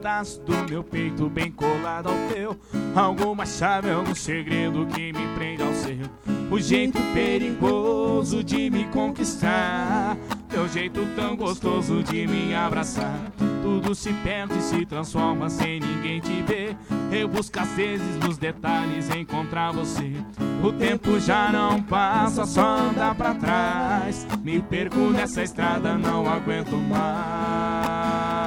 pedaço do meu peito bem colado ao teu. Alguma chave, algum segredo que me prende ao seu. O jeito perigoso de me conquistar, teu jeito tão gostoso de me abraçar. Tudo se perde e se transforma sem ninguém te ver. Eu busco às vezes nos detalhes encontrar você. O tempo já não passa, só anda pra trás. Me perco nessa estrada, não aguento mais.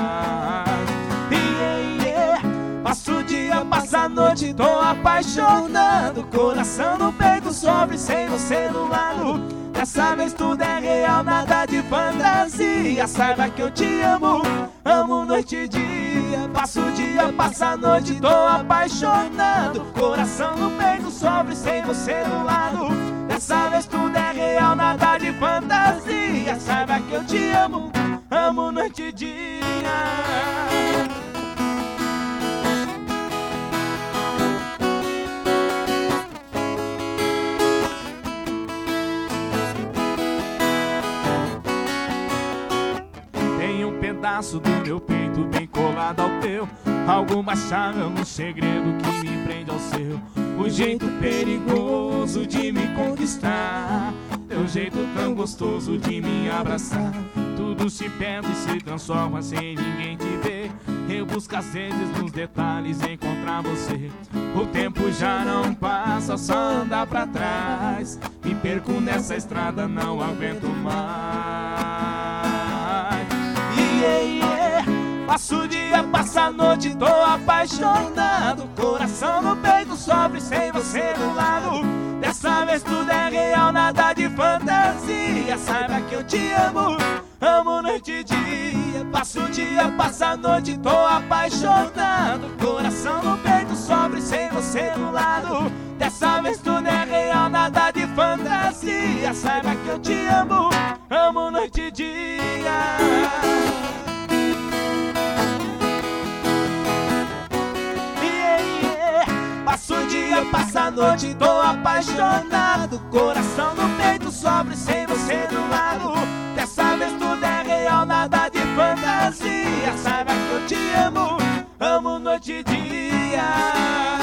Passo o dia, passa a noite, tô apaixonado. Coração no peito sofre sem você do lado. Dessa vez tudo é real, nada de fantasia. Saiba que eu te amo, amo noite e dia. Passo o dia, passa a noite, tô apaixonado. Coração no peito sofre sem você do lado. Dessa vez tudo é real, nada de fantasia. Saiba que eu te amo, amo noite e dia. Pedaço do meu peito bem colado ao teu. Alguma chave, algum segredo que me prende ao seu. O jeito perigoso de me conquistar, teu jeito tão gostoso de me abraçar. Tudo se perde e se transforma sem ninguém te ver. Eu busco às vezes nos detalhes encontrar você. O tempo já não passa, só anda pra trás. Me perco nessa estrada, não aguento mais. Passo o dia, passa a noite, tô apaixonado. Coração no peito sofre sem você do lado. Dessa vez tudo é real, nada de fantasia. Saiba que eu te amo, amo noite e dia. Passo o dia, passa a noite, tô apaixonado. Coração no peito sofre sem você do lado. Dessa vez tudo é real, nada de fantasia. Saiba que eu te amo, amo noite e dia. Passo o dia, passa a noite, tô apaixonado. Coração no peito sofre sem você do lado. Dessa vez tudo é real, nada de fantasia. Saiba que eu te amo, amo noite e dia.